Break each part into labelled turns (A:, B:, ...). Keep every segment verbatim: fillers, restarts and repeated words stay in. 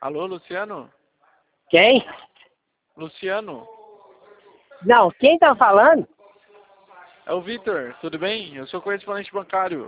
A: Alô, Luciano?
B: Quem?
A: Luciano?
B: Não, quem tá falando?
A: É o Vitor, tudo bem? Eu sou correspondente bancário.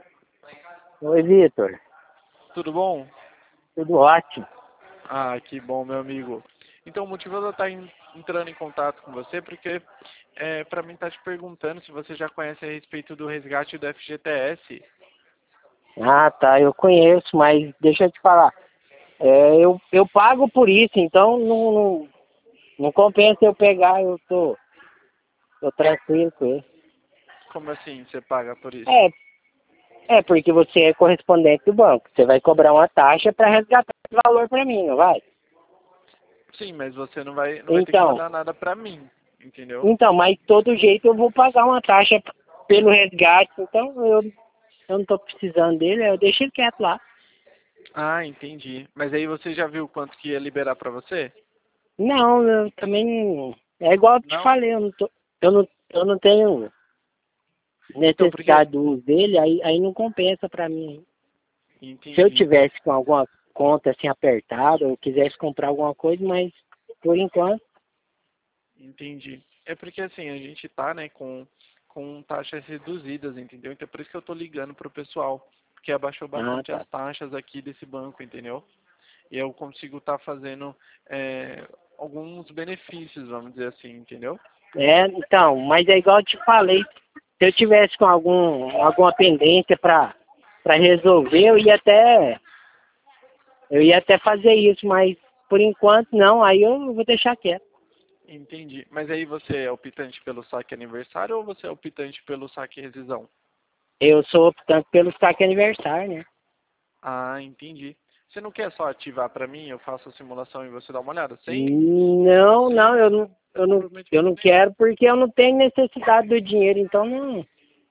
B: Oi, Vitor.
A: Tudo bom?
B: Tudo ótimo.
A: Ah, que bom, meu amigo. Então, o motivo de eu estar en- entrando em contato com você é porque, é, para mim, estar te perguntando se você já conhece a respeito do resgate do F G T S.
B: Ah, tá, eu conheço, mas deixa eu te falar. É, eu, eu pago por isso, então não, não, não compensa eu pegar, eu tô, tô tranquilo com ele.
A: Como assim você paga por isso?
B: É, é porque você é correspondente do banco. Você vai cobrar uma taxa para resgatar esse valor para mim, não vai?
A: Sim, mas você não vai, não vai ter que
B: Então,
A: mandar nada pra mim, entendeu?
B: então, mas de todo jeito eu vou pagar uma taxa pelo resgate, então eu, eu não tô precisando dele, eu deixo ele quieto lá.
A: Ah, entendi. Mas aí você já viu quanto que ia liberar pra você?
B: Não, eu também não. É igual eu te
A: Não?
B: falei, eu não, tô, eu não, eu não tenho
A: Então, porque...
B: necessidade do uso dele, aí, aí não compensa pra mim. Se eu
A: Entendi.
B: tivesse com alguma conta assim apertada, ou quisesse comprar alguma coisa, mas por enquanto,
A: Entendi. É porque assim, a gente tá, né, com, com taxas reduzidas, entendeu? Então por isso que eu tô ligando pro pessoal, porque abaixou
B: ah,
A: bastante
B: tá.
A: as taxas aqui desse banco, entendeu? E eu consigo estar fazendo é, alguns benefícios, vamos dizer assim, entendeu?
B: É, então, mas é igual eu te falei, se eu tivesse com algum, alguma pendência pra, pra resolver, eu ia até, eu ia até fazer isso, mas por enquanto não, aí eu vou deixar quieto.
A: Entendi. Mas aí você é optante pelo saque aniversário ou você é optante pelo saque rescisão?
B: Eu sou optante pelo saque aniversário, né?
A: Ah, entendi. Você não quer só ativar pra mim, eu faço a simulação e você dá uma olhada? Sem,
B: Não, não,
A: sem
B: eu não, eu não, eu
A: comprometimento
B: não
A: nenhum.
B: quero porque eu não tenho necessidade do dinheiro, então não.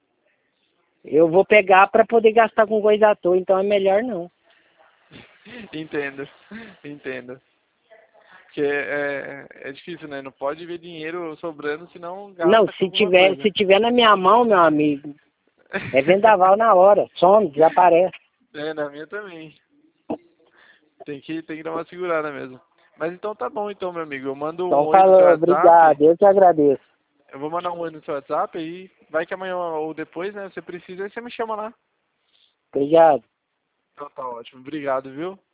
B: Eu vou pegar para poder gastar com coisa à toa, então é melhor não.
A: Entendo, entendo. Porque é, é difícil, né? Não pode ver dinheiro sobrando, senão
B: Não,
A: gasta com
B: se
A: alguma
B: tiver,
A: coisa.
B: se tiver na minha mão, meu amigo, é vendaval na hora, some, desaparece.
A: É, na minha também. Tem que, tem que dar uma segurada mesmo. Mas então tá bom então, meu amigo. Eu mando um
B: Então
A: oi no seu
B: falou,
A: WhatsApp.
B: obrigado, eu que agradeço.
A: Eu vou mandar um oi no seu WhatsApp e vai que amanhã ou depois, né? Você precisa, aí você me chama lá.
B: Obrigado.
A: Então tá ótimo. Obrigado, viu?